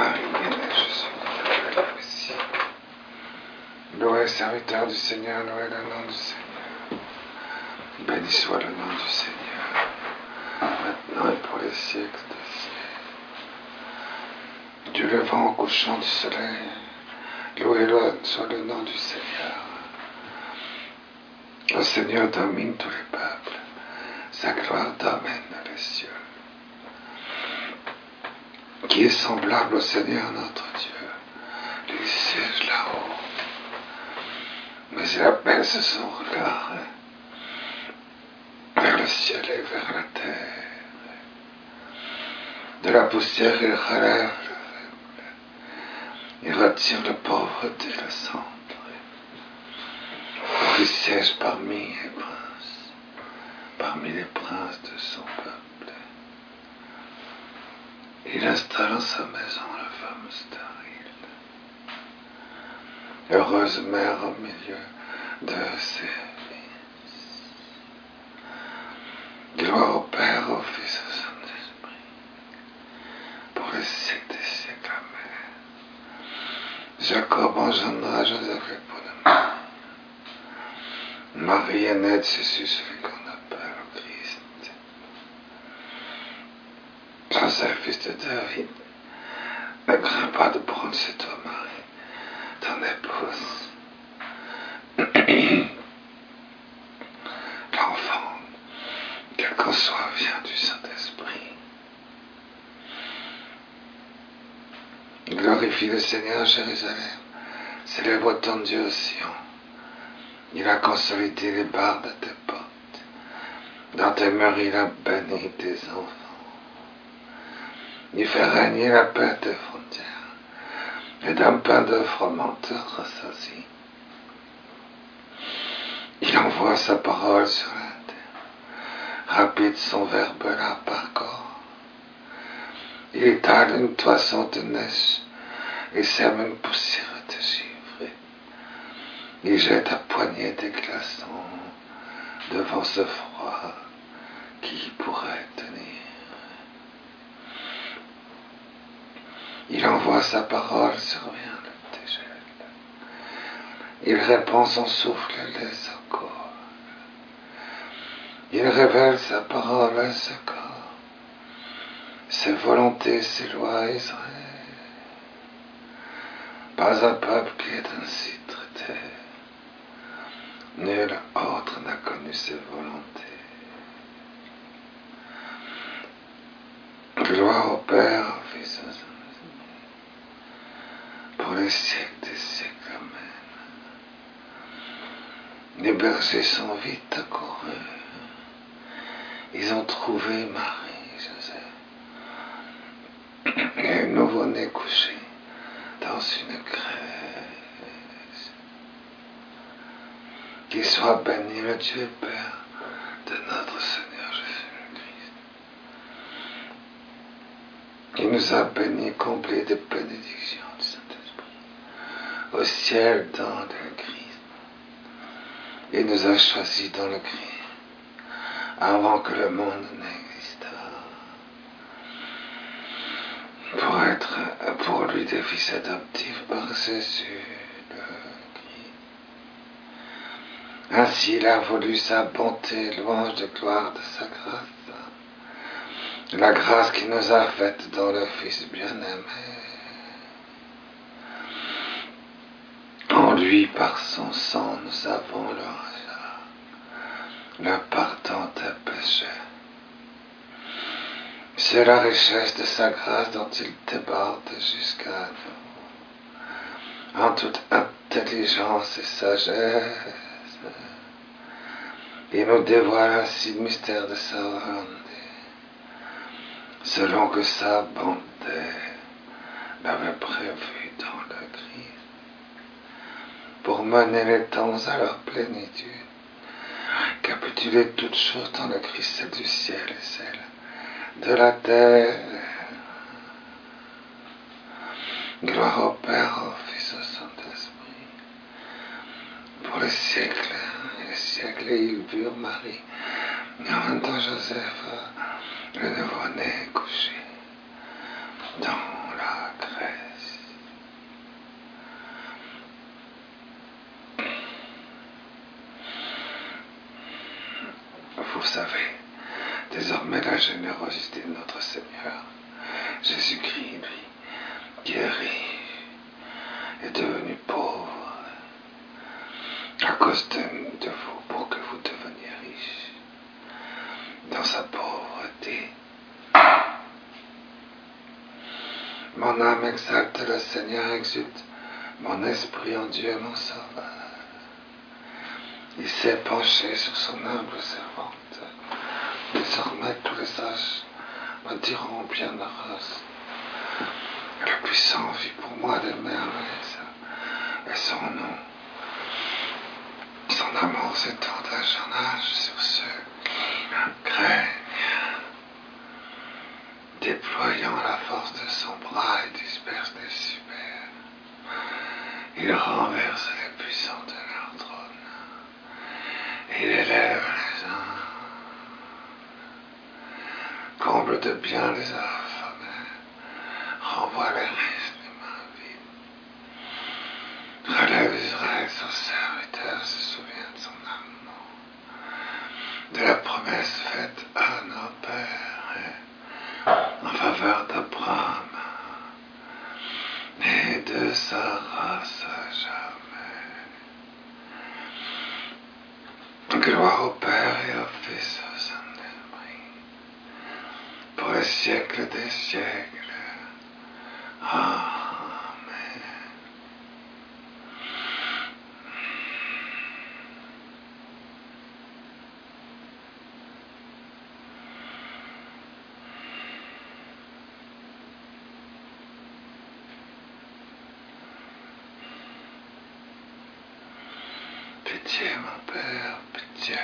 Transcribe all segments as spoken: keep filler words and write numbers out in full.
Marie, bien-aimée, je suis apprécié. Loué, serviteur du Seigneur, loué le nom du Seigneur. Béni soit le nom du Seigneur, maintenant et pour les siècles des siècles. Du levant au couchant du soleil, loué soit le nom du Seigneur. Le Seigneur domine tous les peuples, sa gloire domine les cieux. Qui est semblable au Seigneur notre Dieu, il siège là-haut, mais il abaisse son regard vers le ciel et vers la terre. De la poussière il relève le faible, il retire le pauvre et le centre, pour qu'il siège parmi les princes, parmi les princes de son peuple. Il installe en sa maison la femme stérile, heureuse mère au milieu de ses fils. Gloire au Père, au Fils et au Saint-Esprit, pour les siècles des siècles. Amen. Jacob engendra Joseph l'époux de Marie. Marie est née de Jésus, celui qu'on appelle le Christ. Joseph, fils de David, ne crains pas de prendre chez toi Marie, ton épouse. L'enfant, quel qu'en soit, vient du Saint-Esprit. Glorifie le Seigneur, Jérusalem, célèbre ton Dieu, Sion. Il a consolidé les barres de tes portes. Dans tes murs, il a béni tes enfants. Il fait régner la paix à tes frontières, et d'un pain de froment te rassasie. Il envoie sa parole sur la terre, rapide son verbe la parcourt. Il étale une toison de neige et sème une poussière de givré. Il jette à poignée des glaçons devant ce froid qui pourrait tenir. Il envoie sa parole sur rien le dégèle. Il répand son souffle les accords. Il révèle sa parole à ce corps, ses volontés, ses lois, Israël. Pas un peuple qui est ainsi traité. Nul autre n'a connu ses volontés. Gloire au Père, au Fils et au Saint-Esprit, pour les siècles des siècles. Amen. Les bergers sont vite accourus. Ils ont trouvé Marie, Joseph, et un nouveau-né couché dans une crèche. Qu'il soit béni le Dieu Père de notre Seigneur Jésus-Christ. Il nous a bénis, comblés de bénédictions du Saint-Esprit, au ciel dans le Christ. Il nous a choisis dans le Christ, avant que le monde n'existât, pour être pour lui des fils adoptifs par Jésus le Christ. Ainsi il a voulu sa bonté, louange de gloire de sa grâce, la grâce qu'il nous a faite dans le Fils bien-aimé. En lui, par son sang, nous avons le rachat, le pardon des péchés. C'est la richesse de sa grâce dont il déborde jusqu'à nous, en toute intelligence et sagesse. Il nous dévoile ainsi le mystère de sa volonté, selon que sa bonté l'avait prévu dans le Christ, pour mener les temps à leur plénitude, capituler toutes choses dans le Christ, celle du ciel et celle de la terre. Gloire au Père, au Fils et au Saint-Esprit, pour les siècles et les siècles. Et ils virent Marie, et en même temps Joseph, le nouveau-né couché dans la crèche. savez désormais la générosité de notre Seigneur. Jésus-Christ, lui, qui est riche, est devenu pauvre à cause de, de vous, pour que vous deveniez riches. Dans sa pauvreté, mon âme exalte le Seigneur, exulte mon esprit en Dieu, mon Sauveur. Il s'est penché sur son humble servante. Désormais, tous les sages me diront bienheureuse. Le puissant vit pour moi des merveilles, et son nom, son amour s'étend d'âge en âge sur ceux qui craignent. Déployant la force de son bras, il disperse les super. Il renverse les puissants de leur trône. Il élève les uns. Comble de bien les affamés. Renvoie les risques des mains vides. Relève Israël, son serviteur, se souvient de son amour. De la promesse faite à nos pères et en faveur d'Abraham et de sa race à jamais. Gloire au Père et au Fils et au Saint-Esprit, pour les siècles des siècles. Amen. Pitié, mon Père, pitié.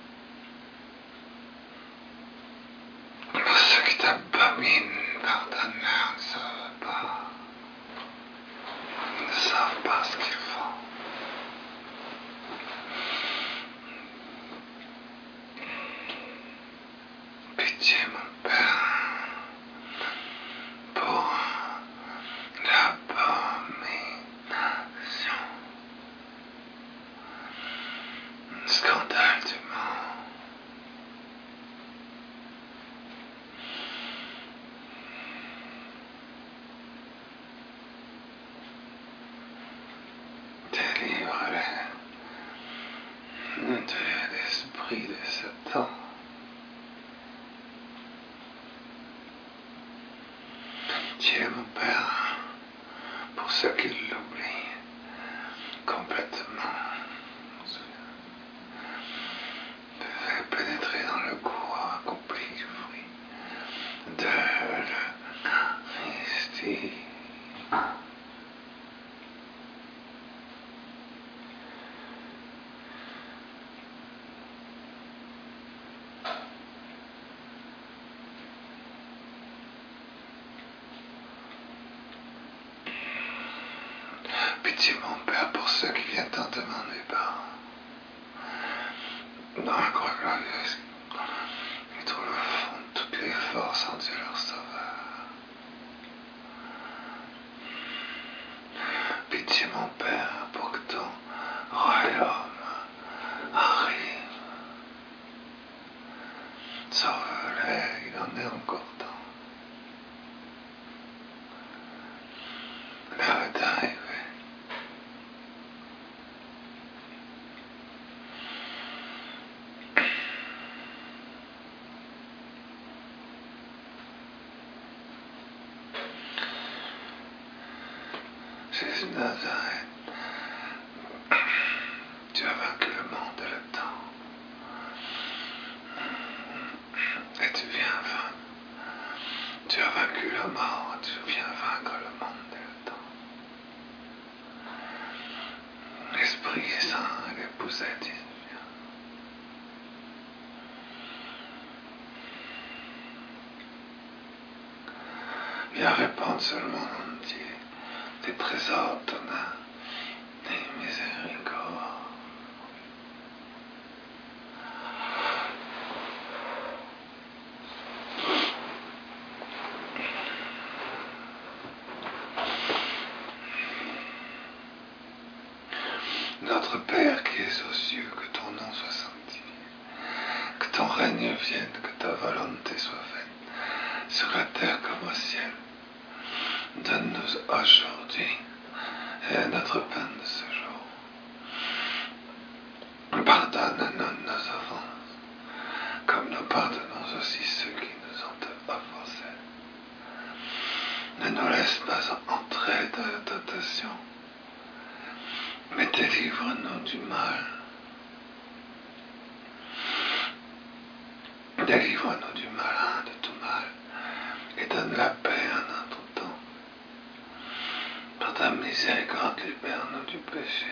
Pour ceux qui t'abominent, pardonne-leur, ne savent pas. Ils ne savent pas ce qu'ils font. Pitié, mon Père, pour l'abomination. Scandale du monde. Délivre-les de l'esprit de Satan. Dieu, mon Père, pour ceux qui l'oublient complètement. Pénétrer dans le goût accompli du fruit de l'Eucharistie. Pitié, mon Père, pour ceux qui viennent t'en demander pardon. Dans la croix glorieuse, ils trouvent le fond de toutes les forces en Dieu leur Sauveur. Pitié, mon Père, pour que ton royaume arrive. Sauve-les, il en est encore temps. L'heure est arrivée. Jésus de Nazareth, tu as vaincu le monde et le temps. Et tu viens vaincre. Tu as vaincu la mort, tu viens vaincre le monde et le temps. L'Esprit Saint et l'épousette, il vient. Viens répandre sur le monde entier des trésors de ton âme et miséricorde. Notre Père qui es aux cieux, que ton nom soit sanctifié, que ton règne vienne, que ta volonté soit faite, sur la terre comme au ciel. Donne-nous aujourd'hui et notre pain de ce jour. Pardonne-nous nos offenses, comme nous pardonnons aussi ceux qui nous ont offensés. Ne nous laisse pas entrer dans la tentation, mais délivre-nous du mal. Délivre-nous du malin, de tout mal, et donne la paix à notre temps. Par ta miséricorde, libère-nous du péché.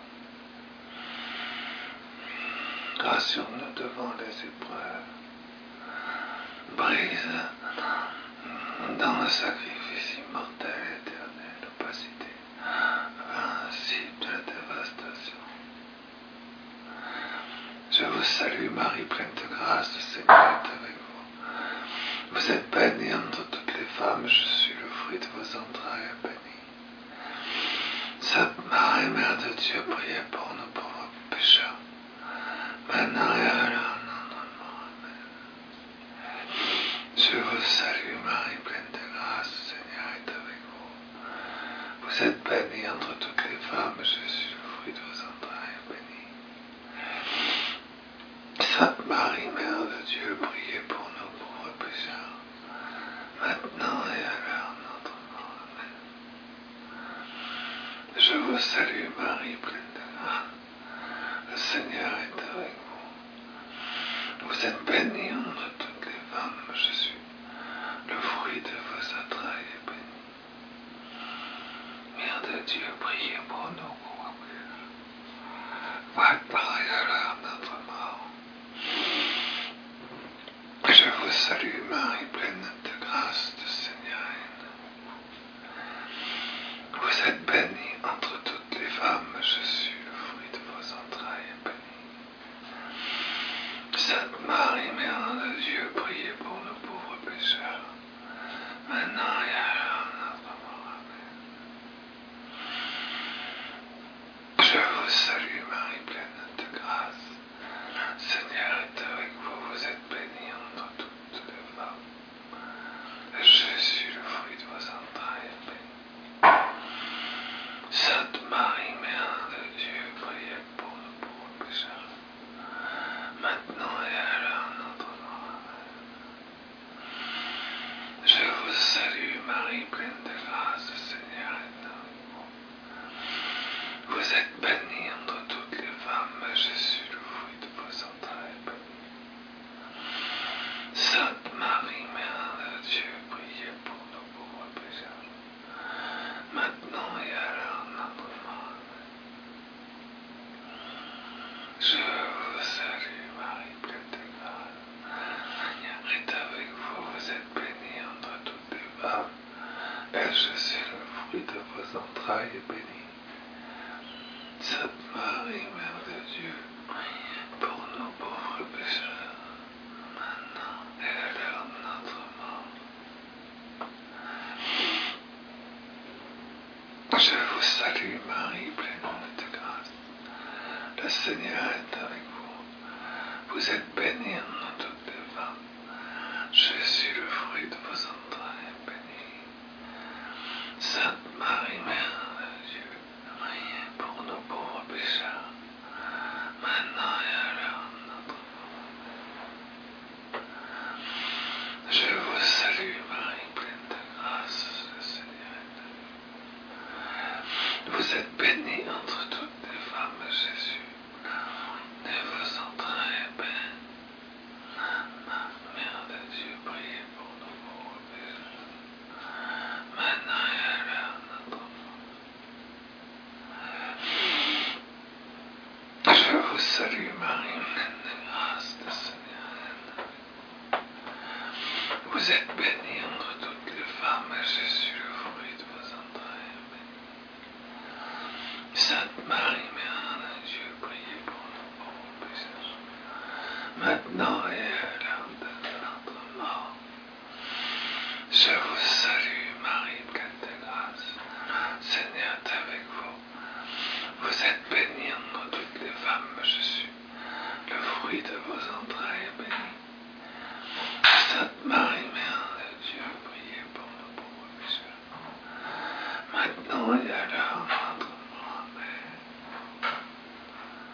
Rassure-nous devant les épreuves. Brise dans le sacrifice immortel et éternel l'opacité, invincible de la dévastation. Je vous salue Marie, pleine de grâce, le Seigneur est avec vous. Vous êtes bénie entre toutes les femmes, je suis le fruit de vos entrailles béni. Sainte Marie, Mère de Dieu, priez pour nous pauvres pécheurs, maintenant et à l'heure de notre mort. Amen. Je vous salue Marie, pleine de grâce, le Seigneur est avec vous. Vous êtes bénie entre toutes les femmes, je suis le fruit de vos entrailles béni. Sainte Marie, Mère de Dieu, priez pour nous pauvres pécheurs, maintenant et à l'heure de notre mort. Amen. Je vous salue Marie, pleine de grâce, le Seigneur est avec vous. Vous êtes bénie entre toutes les femmes, je suis le fruit de vos entrailles béni. Mère de Dieu, priez pour nous pauvres pécheurs, maintenant et à l'heure de notre mort. Je vous salue Marie, pleine de grâce, le Seigneur est avec vous. Vous êtes bénie entre toutes les femmes, je suis le fruit de vos entrailles béni. Sainte Marie, Mère de Dieu, priez pour nous pauvres pécheurs, maintenant et à l'heure de notre mort. Amen. Je vous salue Marie, pleine de grâce, le Seigneur est avec vous. Vous êtes bénie entre toutes les femmes, et Jésus, le fruit de vos entrailles, est béni. Sainte Marie, Mère de Dieu, priez pour nous pauvres pécheurs, maintenant et à l'heure de notre mort. Amen. Je vous salue Marie, pleine de grâce, le Seigneur est avec vous. Vous êtes bénie entre toutes les femmes, et Jésus, le fruit de vos entrailles, est béni. Sainte Marie, Mère de Dieu, priez pour nous pauvres pécheurs, maintenant et à l'heure de notre mort. Amen. Je vous salue Marie, pleine de grâce, le Seigneur est avec vous. Vous êtes bénie entre toutes les femmes, et Jésus, le fruit de vos entrailles, est béni. Sainte Marie, Mère de Dieu, priez pour nous pauvres pécheurs, maintenant et à l'heure de notre mort. Je vous salue Marie, pleine de grâce, le Seigneur est avec vous. Vous êtes bénie entre toutes les femmes, Jésus, le fruit de vos entrailles, est béni. Sainte Marie, Mère de Dieu, priez pour nous pauvres pécheurs, maintenant et à l'heure de notre mort. Je vous salue Marie, pleine de grâce, le Seigneur est avec vous. Vous êtes bénie entre toutes les femmes, Jésus, de vos entrailles est béni. Mère de Dieu, priez pour nous pauvres pécheurs, maintenant et à l'heure de notre mort. Je vous salue Marie, pleine de grâce, le Seigneur est avec vous. Vous êtes bénie entre toutes les femmes, et Jésus, le fruit de vos entrailles, est béni. Sainte Marie, Mère de Dieu, priez pour nous pauvres pécheurs, maintenant et à